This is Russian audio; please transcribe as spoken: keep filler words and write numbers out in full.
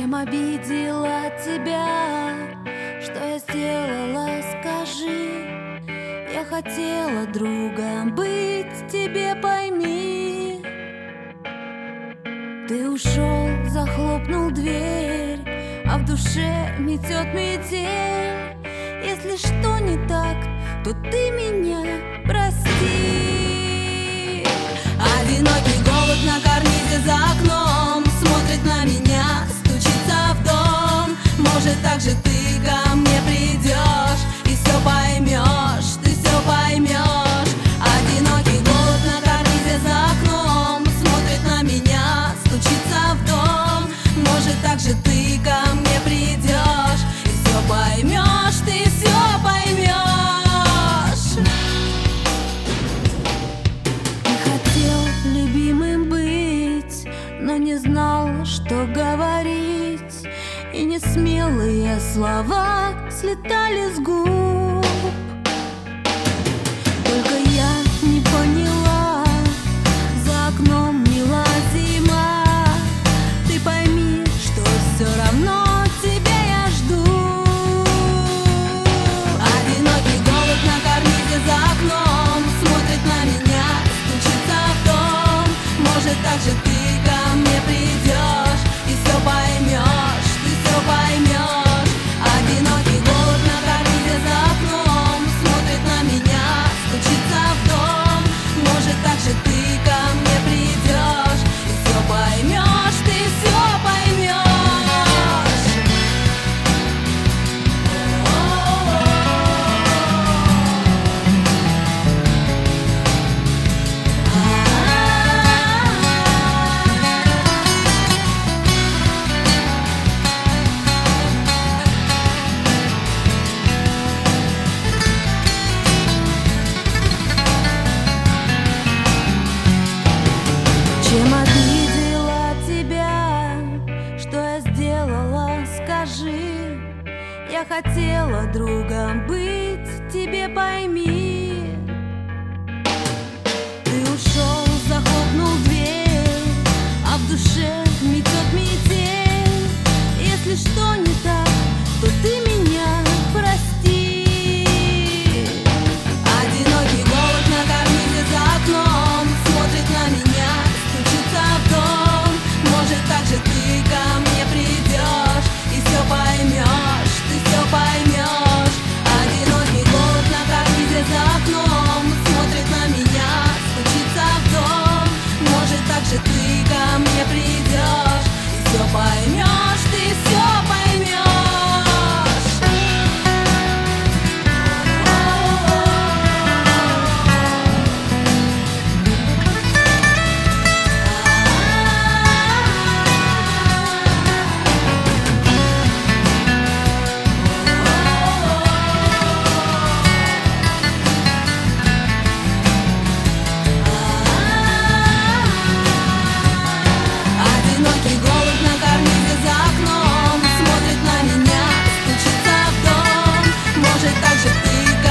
Чем обидела тебя? Что я сделала, скажи. Я хотела другом быть, тебе пойми. Ты ушел, захлопнул дверь, а в душе метет метель. Если что не так, то ты меня прости. Одинокий голубь на карнизе за окном смотрит на меня, стучится в дом. Может, так же ты ко мне придешь и все поймешь, ты все поймешь. Одинокий голубь на карнизе за окном смотрит на меня, стучится в дом. Может, так же ты ко мне придешь и все поймешь, ты все поймешь. Ты хотел любимым быть, но не знал, что говорить, и несмелые слова слетали с губ. Только я не поняла, за окном мила зима. Ты пойми, что все равно тебя я жду. Одинокий голубь на карнизе за окном смотрит на меня, стучится в дом. Может, так же ты ко мне придешь и все поймешь, ты все поймешь. Одинокий голубь на карнизе за окном смотрит на меня, стучится в дом. Может, так же ты ко мне придешь и все поймешь, ты все поймешь. Чем обидела тебя? Что я сделала, скажи. Я хотела другом быть, тебе пойми. Ты ушел, захлопнул дверь, а в душе метет метель. Если что не так, то ты меня прости. Одинокий голубь на карнизе за окном смотрит на меня, стучится в дом. Может, так же ты ко мне придешь и все поймешь, ты все поймешь. Одинокий голубь на карнизе за окном смотрит на меня, стучится в дом. Может, так же ты ко мне придешь и все поймешь, ты все поймешь. Одинокий голубь на карнизе за окном смотрит на меня, стучится в дом. Может, так же ты